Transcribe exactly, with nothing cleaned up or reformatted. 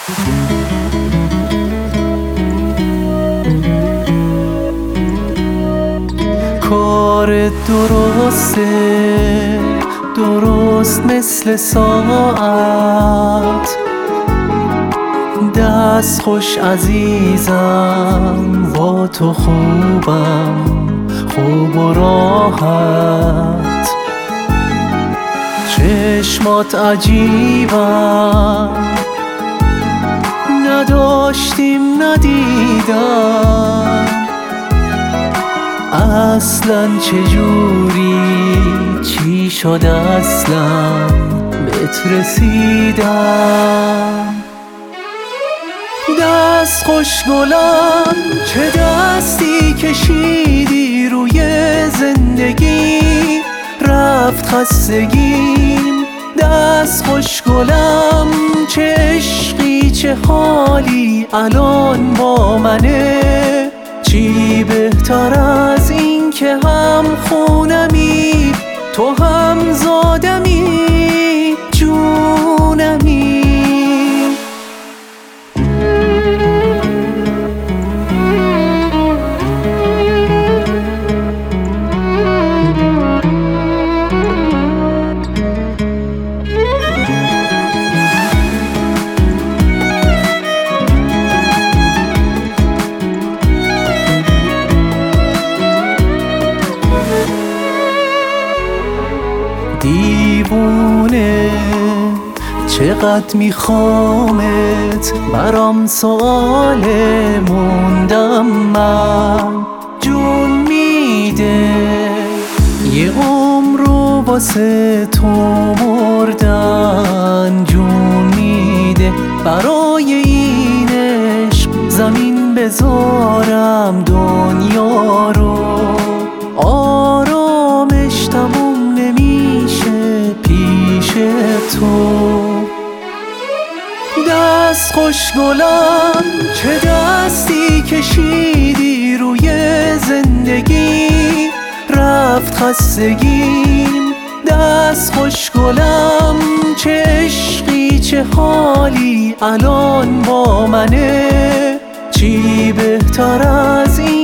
کار درسته، درست مثل ساعت. دست خوش عزیزم، با تو خوبم، خوب و راحت. چشمات عجیبم، نداشتیم ندیدم. اصلاً چجوری چی شد اصلاً بهت رسیدم. دست خوش گلم، چه دستی کشیدی روی زندگی، رفت خستگیم. دست خوش گلم، چه عشقی چه حالی الان با منه. چی بهتر از این که هم خونمی، تو هم زادمی، جونمی. دیوونه چقدر میخوامت، برام سواله موندم من. جون میده یه عمر رو واسه تو مردن، جون میده برای این عشق زمین بذارم دنیا رو. آرامش تموم نمیشه پیش تو. دست خوش گلم، چه دستی کشیدی روی زندگی، رفت خستگیم. دست خوش گلم، چه عشقی چه حالی الان با منه. چی بهتر از این